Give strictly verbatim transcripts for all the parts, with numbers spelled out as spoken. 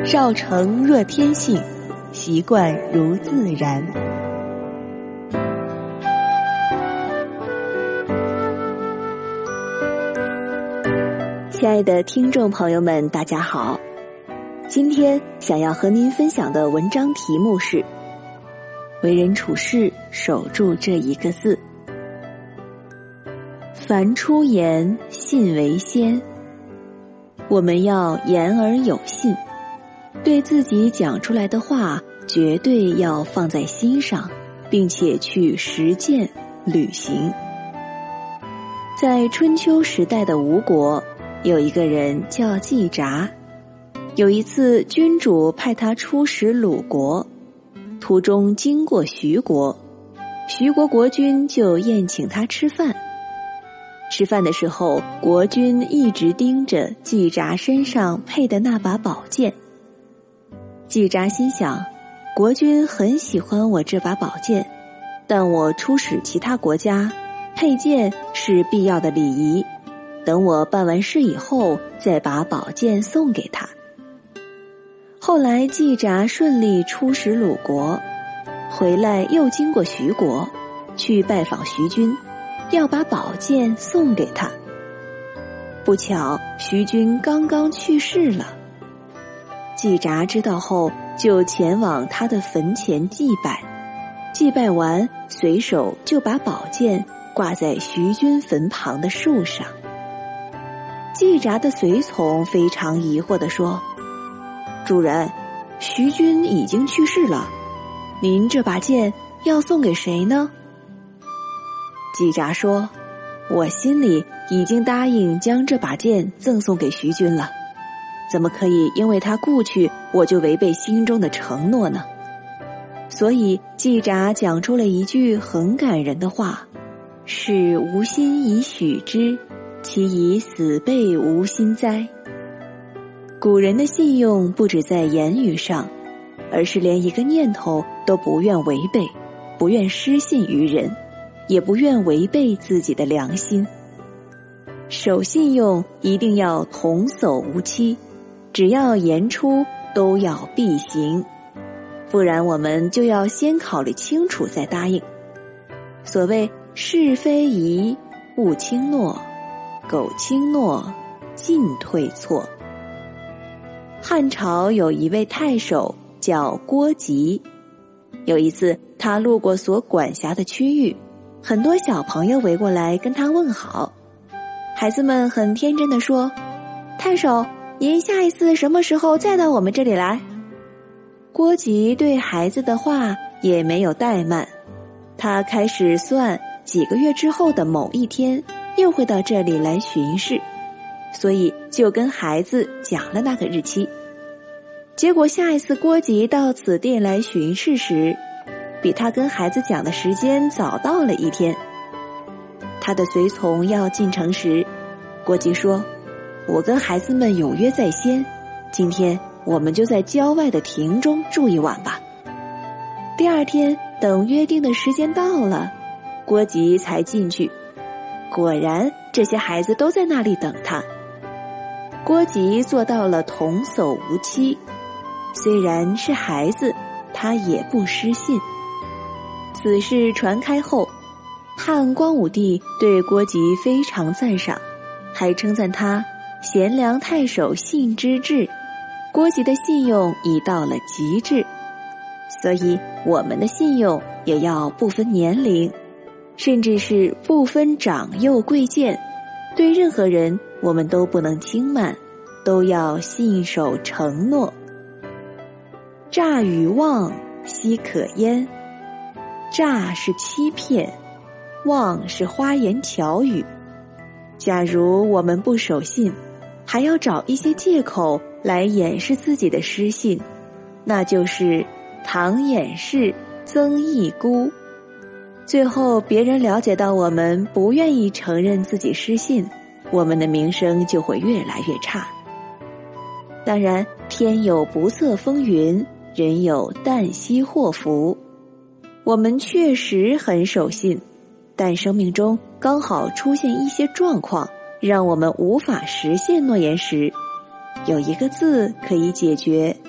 少成若天性，习惯如自然。亲爱的听众朋友们，大家好，今天想要和您分享的文章题目是为人处事守住这一个字。凡出言，信为先。我们要言而有信，对自己讲出来的话绝对要放在心上，并且去实践履行。在春秋时代的吴国，有一个人叫季札。有一次君主派他出使鲁国，途中经过徐国，徐国国君就宴请他吃饭。吃饭的时候，国君一直盯着季札身上配的那把宝剑。季札心想，国君很喜欢我这把宝剑，但我出使其他国家，佩剑是必要的礼仪，等我办完事以后再把宝剑送给他。后来季札顺利出使鲁国，回来又经过徐国，去拜访徐君，要把宝剑送给他。不巧徐君刚刚去世了，季札知道后就前往他的坟前祭拜，祭拜完随手就把宝剑挂在徐君坟旁的树上。季札的随从非常疑惑地说，主人，徐君已经去世了，您这把剑要送给谁呢？季札说，我心里已经答应将这把剑赠送给徐君了，怎么可以因为他故去我就违背心中的承诺呢？所以季札讲出了一句很感人的话，是无心以许之，其以死辈无心哉。古人的信用不只在言语上，而是连一个念头都不愿违背，不愿失信于人，也不愿违背自己的良心。守信用一定要童叟无欺，只要言出都要必行，不然我们就要先考虑清楚再答应。所谓是非宜勿轻诺，苟轻诺进退错。汉朝有一位太守叫郭吉，有一次他路过所管辖的区域，很多小朋友围过来跟他问好。孩子们很天真地说，太守，您下一次什么时候再到我们这里来？郭吉对孩子的话也没有怠慢，他开始算几个月之后的某一天又会到这里来巡视，所以就跟孩子讲了那个日期。结果下一次郭吉到此地来巡视时，比他跟孩子讲的时间早到了一天。他的随从要进城时，郭吉说，我跟孩子们有约在先，今天我们就在郊外的亭中住一晚吧。第二天等约定的时间到了，郭吉才进去，果然这些孩子都在那里等他。郭吉做到了童叟无欺，虽然是孩子，他也不失信。此事传开后，汉光武帝对郭吉非常赞赏，还称赞他贤良太守信之至。郭吉的信用已到了极致，所以我们的信用也要不分年龄，甚至是不分长幼贵贱，对任何人我们都不能轻慢，都要信守承诺。诈与妄奚可焉？诈是欺骗，妄是花言巧语。假如我们不守信，还要找一些借口来掩饰自己的失信，那就是搪掩饰，增益孤。最后别人了解到我们不愿意承认自己失信，我们的名声就会越来越差。当然，天有不测风云，人有旦夕祸福。我们确实很守信，但生命中刚好出现一些状况，让我们无法实现诺言时，有一个字可以解决，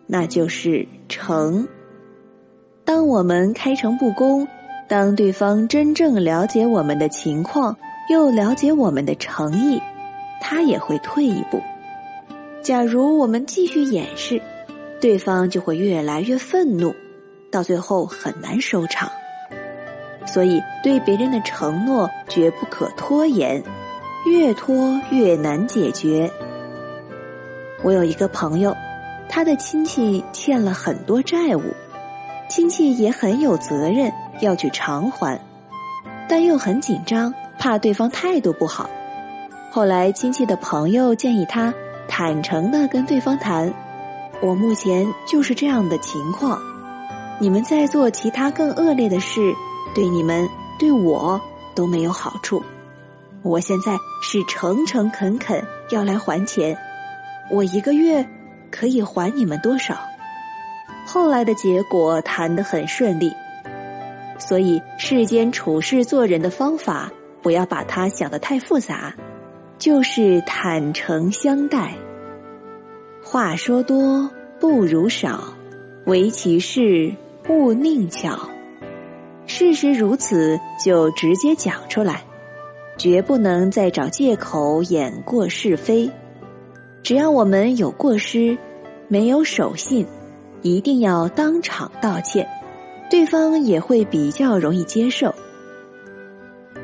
那就是诚。当我们开诚布公，当对方真正了解我们的情况，又了解我们的诚意，他也会退一步。假如我们继续掩饰，对方就会越来越愤怒，到最后很难收场。所以对别人的承诺绝不可拖延，越拖越难解决。我有一个朋友，他的亲戚欠了很多债务，亲戚也很有责任要去偿还，但又很紧张，怕对方态度不好。后来亲戚的朋友建议他坦诚地跟对方谈，我目前就是这样的情况，你们在做其他更恶劣的事，对你们对我都没有好处。我现在是诚诚恳恳要来还钱，我一个月可以还你们多少？后来的结果谈得很顺利。所以世间处事做人的方法，不要把它想得太复杂，就是坦诚相待。话说多不如少，唯其事勿佞巧。事实如此，就直接讲出来，绝不能再找借口掩过是非。只要我们有过失，没有守信，一定要当场道歉，对方也会比较容易接受。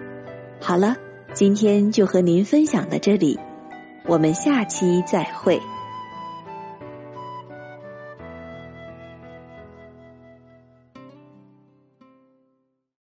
好了，今天就和您分享到这里，我们下期再会。